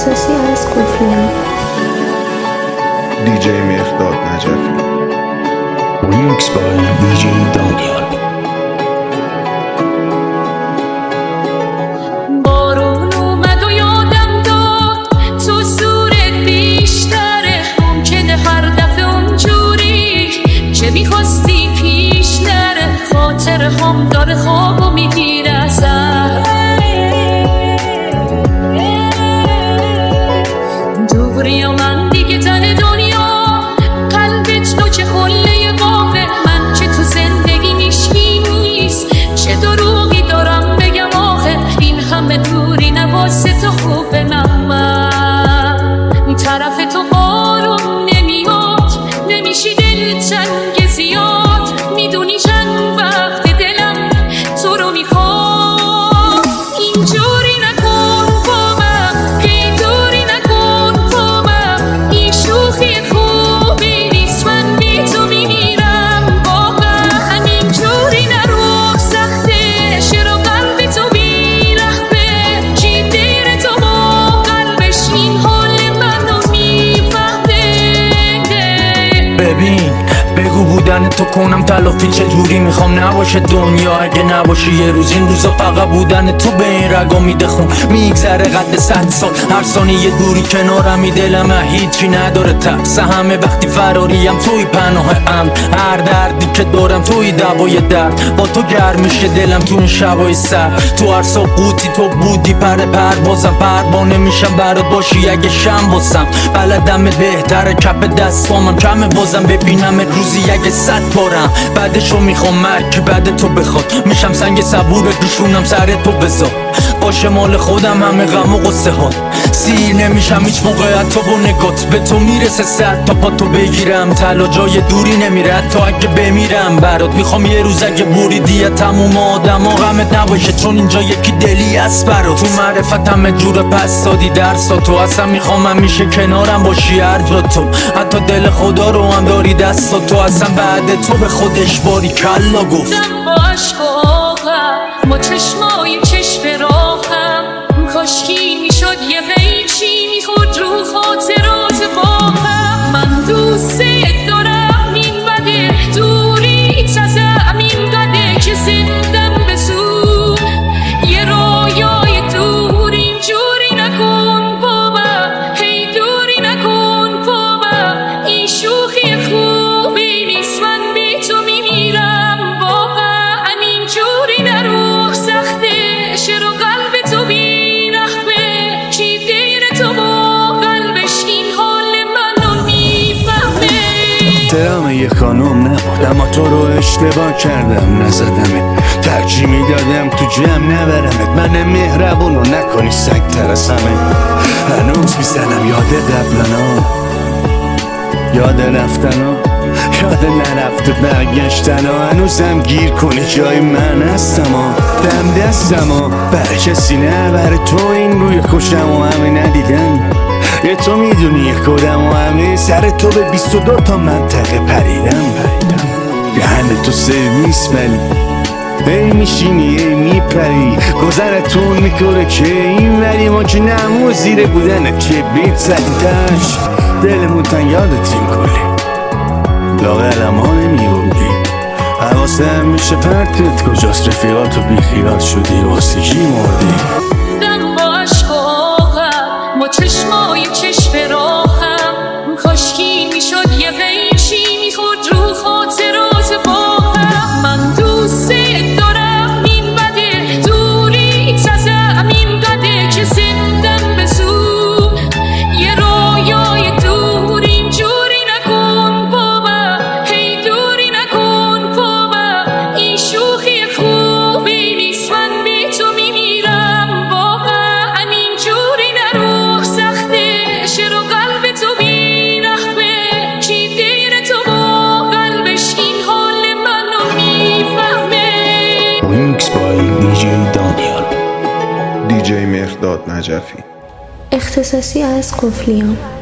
اختصاصی از قفلیان. DJ مهرداد نجفی. Remix by DJ دانیال. بارون اومد و یادم داد تو صورت بیشتره، ممکنه هر دفعه اونجوری که میخواستی پیش نره. خاطر هم داره خوابو میگیره ازم، دوری و من دیگه تن دنیا، قلبت نوچه خله باغه. من که تو زندگی نیشکی نیست، چه دروغی دارم بگم آخه. این همه دوری نواسه تو خوبه، نه من طرف تو آروم نمیاد، نمیشی دلتنگ زیاد. میدونی چند وقت دلم تو رو میخواد. اینجوری نکن با من، هی دوری نکن با من. این شوخی خوبی نیست، من بی تو میمیرم واقعا. اینجوری نرو سخته، چرا قلب تو بیرحمه. چی دیر تو با قلبش این حال منو میفهمه. ببین بگو بودن تو کنم تلافی چجوری میخوام نباشه دنیا. اگه نباشه یه روز این روزا فقط بودن تو به این رگا میده خون. میگذره قد 100 سال، هر ثانیه دوری کنارمی دلم هیچی نداره ترس. همه وقتی فراریم توی پناه امن، هر دردی که دارم توی دوای درد. با تو گرم میشه دلم تو این شبای سرد. تو هر سقوطی تو بودی پروازم، پروانه میشم برات باشی اگه شم باسم. بلدم بهتره کف دستامم کمه بازم ببینم روزی اگه 100 بارم. بعدشو میخوام مرگ بعد تو بخواد، میشم سنگ صبور روشونم سر تو بذار. باشه مال خودم همه غم و غصه ها، سیر نمیشم هیچ موقع تو با نگات. به تو میرسه 100 تا پا تو بگیرم، طلا جای دوری نمیره تا اگه بمیرم برات. میخوام یه روز اگه بریدی تموم آدم ها غمت نباشه، چون اینجا یکی دلی هست برات. تو معرفت همه جور پس دادی درسا تو، اصلا میخوام همیشه کنارم باشی هر جا تو. حتی دل خدا رو هم داری دستا تو، اصلا بعد تو به خودش باری کلا گفت. با عشق و آهم با چشمای چشم راهم، کاشکی میشد یه قیچی میخورد رو خاطرات باهم. من دوست دارم این بده دوری تزم این قده که زندم به زور. یه رویای دور اینجوری نکن با من، هی دوری نکن با من. این شوخی خوبی نیست، من بی تو میمیرم واقعا. اینجوری نرو سخته، چرا قلب تو بیرحمه. کی غیر تو با قلبش این حال منو میفهمه. درام یه خانوم نبود، اما تو رو اشتباه کردم نزدمت. ترجیح میدادم تو جمع نبرمت، من مهربونو نکنی سگ ترسمه. هنوز میزنم یاد قبلنا، یاد رفتنا، یاد نرفت برگشتنا. هنوزم گیر کنی جای من هستم ها، دم دستم ها. برای کسی نه برای تو این روی خوشم و همه ندیدن. یه تو میدونی خودم و همه سر تو به 22 تا منطقه پریدم. دهن تو سرویس ولی ای میشینی ای میپری، گذرتون میکنه که این ولی ما که نمو زیر بودن که بیت زدیدش. دلمون تن یادتیم کلی لاغرم ها نمیبودی، حواسم میشه پرتت کجاست. رفیقاتو بیخیال شدی واسه کی مردی. دم با عشق و آهم با چشمای چشم راهم، کاشکی میشد یه قیچی میخورد رو خاطرات باهم. من دوست دارم این بده دوری تزم این قده که زندم به زور. یه رویای دور اینجوری نکن با من، هی دوری نکن با من. این شوخی خوبی نیست، من بی تو میمیرم واقعا. اینجوری نرو سخته، چرا قلب تو بیرحمه. کی غیر تو با قلبش این حال منو میفهمه. Remix by DJ دانیال. DJ مهرداد نجفی. اختصاصی از قفلیان.